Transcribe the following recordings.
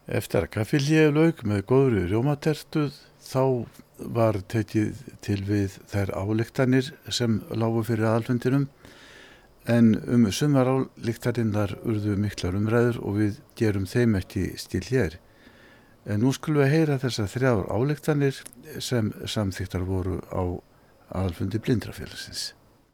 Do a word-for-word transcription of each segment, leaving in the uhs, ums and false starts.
Eftir að kaffihléi lauk með góðri rjómatertu þá var tekið til við þær ályktanir sem lágu fyrir aðalfundinum, en um sumar ályktanirnar urðu miklar umræður og við gerum þeim ekki stíl hér. En nú skulum við heyra þessar þrjár ályktanir sem samþykktar voru á aðalfundi Blindrafélagsins.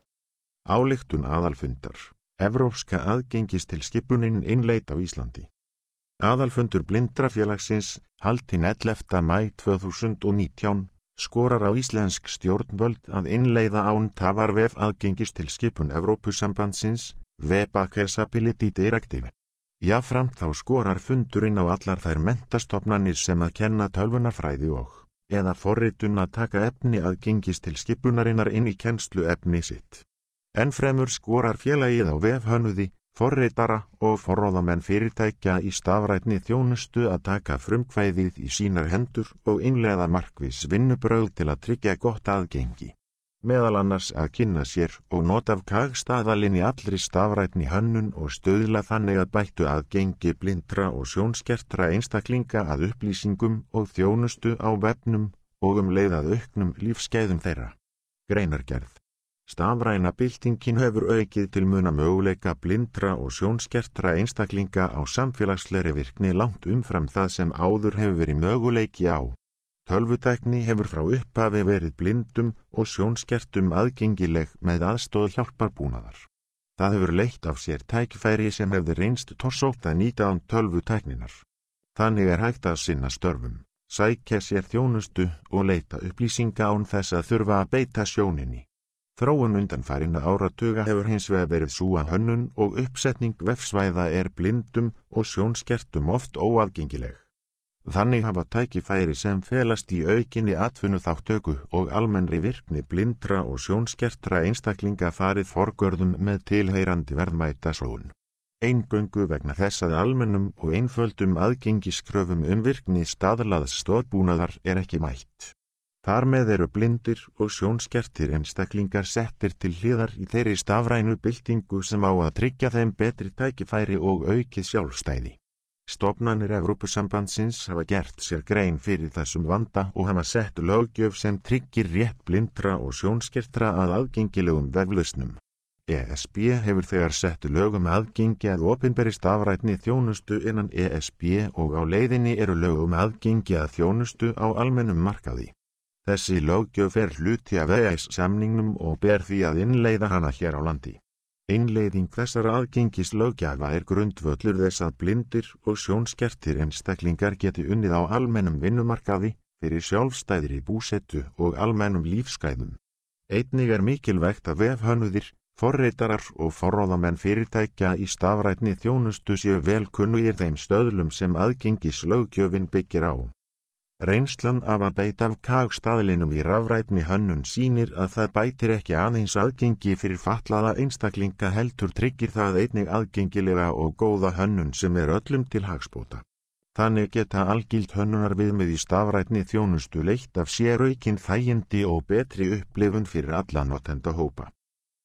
Ályktun aðalfundar. Evrópska aðgengistilskipunin innleidd á Íslandi. Aðalfundur Blindrafélagsins haldinn ellefta maí tvö þúsund og nítján skorar á íslensk stjórnvöld að innleiða án tafar vef aðgengistilskipun Evrópusambandsins, Web Accessibility Directive. Jafnframt þá skorar fundurinn á allar þær menntastofnanir sem að kenna tölvunarfræði og eða forritun að taka efni aðgengistilskipunarinnar inn í kennsluefni sitt. Ennfremur skorar félagið á vefhönnuði, forritara og forráðamenn fyrirtækja í stafrænni þjónustu að taka frumkvæðið í sínar hendur og innleiða markviss vinnubrögð til að tryggja gott aðgengi. Meðal annars að kynna sér og nota kagstaðalinn í allri stafrænni hönnun og stuðla þannig að bættu aðgengi blindra og sjónskertra einstaklinga að upplýsingum og þjónustu á vefnum og um leið að auknum lífsgæðum þeirra. Greinargerð. Stafræna byltingin hefur aukið til muna möguleika blindra og sjónskertra einstaklinga á samfélagslegri virkni langt umfram það sem áður hefur verið möguleiki á. Tölvutækni hefur frá upphafi verið blindum og sjónskertum aðgengileg með aðstoð hjálparbúnaðar. Það hefur leitt af sér tækifæri sem hefði reynst torsótt að nýta án tölvutækninar. Þannig er hægt að sinna störfum, sækja sér þjónustu og leita upplýsinga án þess að þurfa að beita sjóninni. Þróun undanfarinna áratuga hefur hins vegar verið sú að hönnun og uppsetning vefsvæða er blindum og sjónskertum oft óaðgengileg. Þannig hafa tækifæri sem felast í aukinni atvinnuþátttöku og almennri virkni blindra og sjónskertra einstaklinga farið forgörðum með tilheyrandi verðmætasóun. Eingöngu vegna þess að almennum og einföldum aðgengiskröfum um virkni staðlaðs stoðbúnaðar er ekki mætt. Þar með eru blindir og sjónskertir einstaklingar settir til hliðar í þeirri stafrænu byltingu sem á að tryggja þeim betri tækifæri og aukið sjálfstæði. Stofnanir Evrópusambandsins hafa gert sér grein fyrir þessum vanda og hafa sett löggjöf sem tryggir rétt blindra og sjónskertra að aðgengilegum veflausnum. E S B hefur þegar sett lög um aðgengi að opinberri stafrænni þjónustu innan E S B og á leiðinni eru lög um aðgengi að þjónustu á almennum markaði. Þessi löggjöf er hluti af E S-samningnum og ber því að innleiða hana hér á landi. Innleiðing þessara aðgengislöggjafa er grundvöllur þess að blindir og sjónskertir einstaklingar geti unnið á almennum vinnumarkaði fyrir sjálfstæðri búsetu og almennum lífsgæðum. Einnig er mikilvægt að vefhönnuðir, forritarar og forráðamenn fyrirtækja í stafrænni þjónustu séu vel kunnugir þeim stöðlum sem aðgengislöggjöfin byggir á. Reynslan af að beita af kagstaðlinum í rafrænni hönnun sýnir að það bætir ekki aðeins aðgengi fyrir fatlaða einstaklinga heldur tryggir það einnig aðgengilega og góða hönnun sem er öllum til hagsbóta. Þannig geta algild hönnunarviðmið í stafrænni þjónustu leitt af sér aukin þægindi og betri upplifun fyrir alla notendahópa.